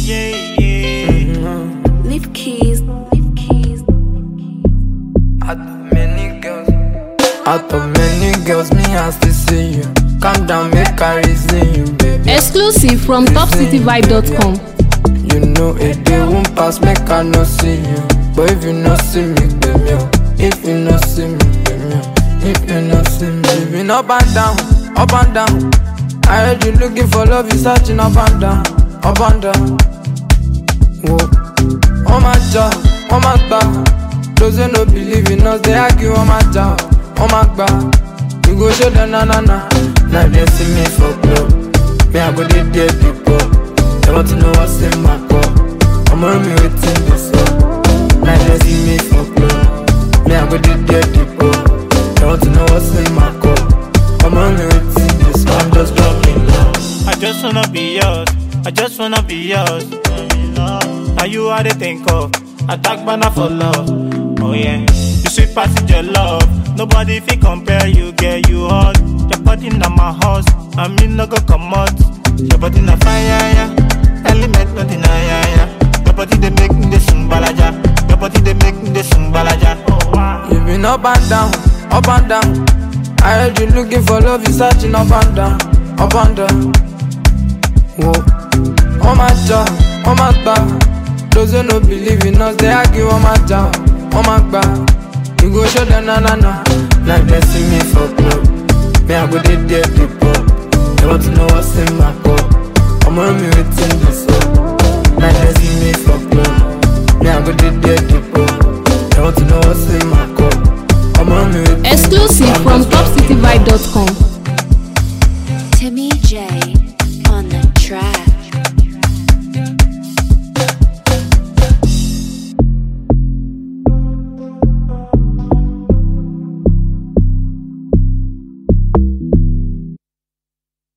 Leave keys. Out of many girls, me I still see you. Calm down, make I reason you, baby. Exclusive from topcityvibe.com. You know it they won't pass, make I no see you. But if you no see me, baby, if you no see me, baby, if you no see me, living up and down, up and down. I heard you looking for love, you searching up and down, up and down. Whoa, oh my job, oh my God. Those who no believe in us, they argue on my job, oh my God. You go show them na na na. Now they see me for club, me I go dey there people. They want to know what's in my cup. I'm on me waiting this up. Now they see me for club, me I go dey there people. They want to know what's in my cup. I'm on me waiting this up. I'm just dropping love. I just wanna be yours. I just wanna be yours. Now you are the think of. Attack banner for love. Oh yeah. You sweet passage your love. Nobody fi compare you, get you hot. Your body na my horse. I mean no go come out. Your body na fire, yeah. Element no deny, yeah. Your body they make me the sing balaja. Your body they make me the sing balaja. Oh wow. You been up and down, up and down. I heard you looking for love, you searching up and down, up and down. Whoa, oh my job, oh my God. Those who no believe in us, they argue on my job, oh my God. You go show them na na na. Like they see me for club, me I go dey there people. They want to know what's in my cup. I'm on me waiting this up.